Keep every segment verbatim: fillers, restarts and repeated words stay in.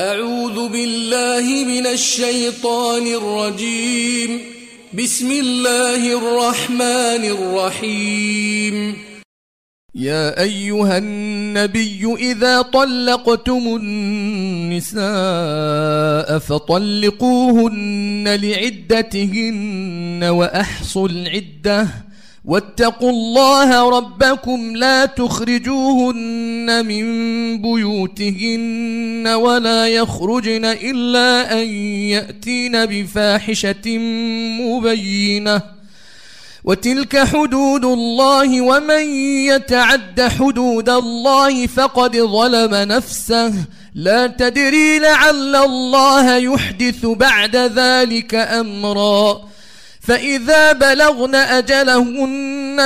أعوذ بالله من الشيطان الرجيم. بسم الله الرحمن الرحيم. يا أيها النبي إذا طلقتم النساء فطلقوهن لعدتهن وأحصوا العدة واتقوا الله ربكم لا تخرجوهن من بيوتهن ولا يخرجن إلا أن يأتين بفاحشة مبينة وتلك حدود الله ومن يتعد حدود الله فقد ظلم نفسه لا تدري لعل الله يحدث بعد ذلك أمرا فإذا بلغن أجلهن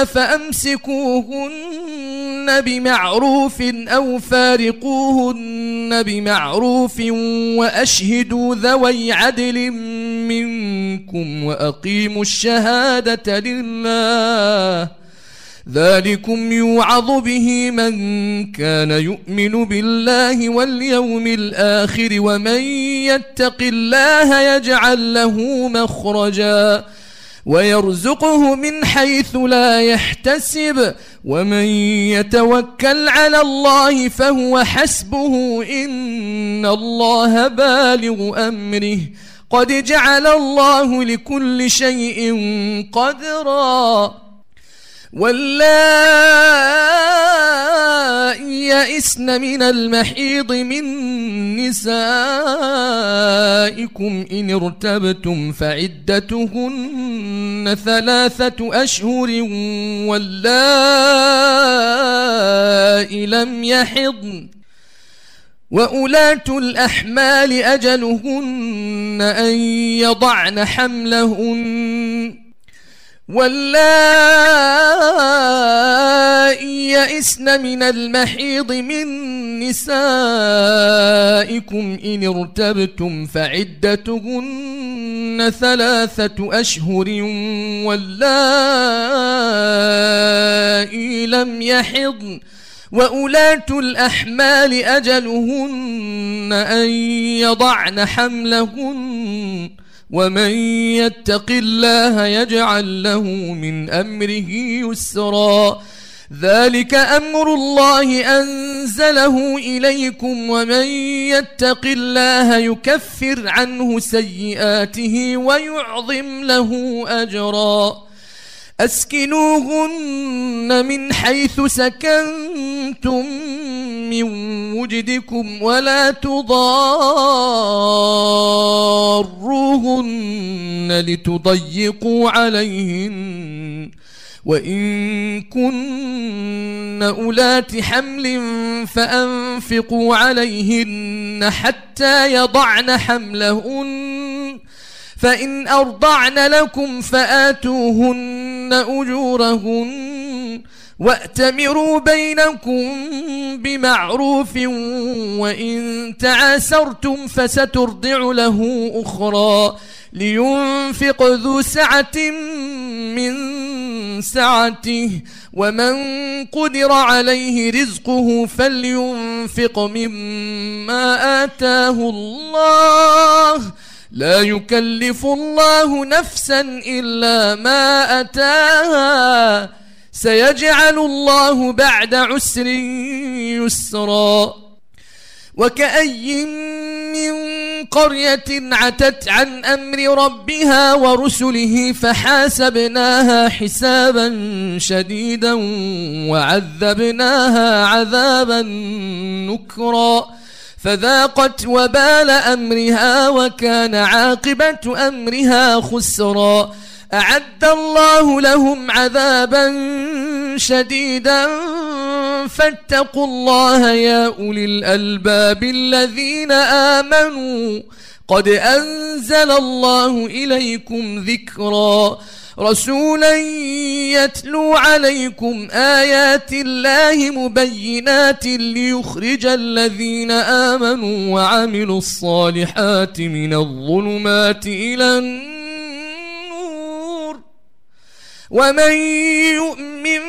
فأمسكوهن بمعروف أو فارقوهن بمعروف وأشهدوا ذوي عدل منكم وأقيموا الشهادة لله ذلكم يوعظ به من كان يؤمن بالله واليوم الآخر ومن يتق الله يجعل له مخرجا ويرزقه من حيث لا يحتسب ومن يتوكل على الله فهو حسبه إن الله بالغ أمره قد جعل الله لكل شيء قدرا واللائي يئسن من المحيض من نسائكم إن ارتبتم فعدتهن ثلاثة أشهر واللائي لم يحضن وأولاة الأحمال أجلهن أن يضعن حملهن واللائي يئسن من المحيض من نسائكم إن ارتبتم فعدتهن ثلاثة أشهر واللائي لم يحضن وأولاة الأحمال أجلهن أن يضعن حملهن ومن يتق الله يجعل له من أمره يسرا ذلك أمر الله أنزله إليكم ومن يتق الله يكفر عنه سيئاته ويعظم له أجرا أسكنوهن من حيث سكنتم من وجدكم ولا تضاروهن لتضيقوا عليهن وإن كن أولات حمل فأنفقوا عليهن حتى يضعن حملهن فإن أرضعن لكم فآتوهن أجورهن وأتمروا بينكم بمعروف وإن تعاسرتم فسترضع له أخرى لينفق ذو سعة من سعته ومن قدر عليه رزقه فلينفق مما آتاه الله لا يكلف الله نفسا إلا ما أتاها سيجعل الله بعد عسر يسرا وكأي من قرية عتت عن أمر ربها ورسله فحاسبناها حسابا شديدا وعذبناها عذابا نكرا فذاقت وبال أمرها وكان عاقبة أمرها خسرا أعد الله لهم عذابا شديدا فاتقوا الله يا أولي الألباب الذين آمنوا قد أنزل الله إليكم ذكرا رسولا يتلو عليكم آيات الله مبينات ليخرج الذين آمنوا وعملوا الصالحات من الظلمات إلى النور ومن يؤمن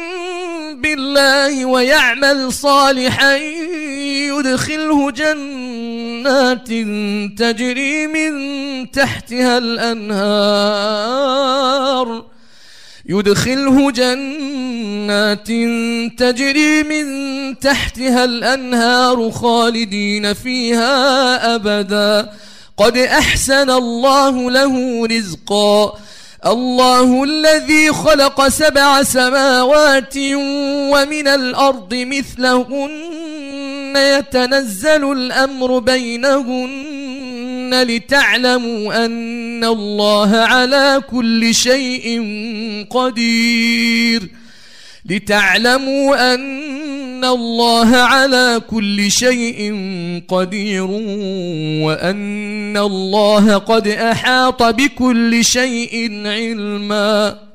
بالله ويعمل صالحا يدخله جنات جنات تجري من تحتها الأنهار يدخله جنات تجري من تحتها الأنهار خالدين فيها أبدا قد أحسن الله له رزقا الله الذي خلق سبع سماوات ومن الأرض مثلهن يتنزل الأمر بينهن لتعلموا أن الله على كل شيء قدير لتعلموا أن الله على كل شيء قدير وأن الله قد أحاط بكل شيء علما.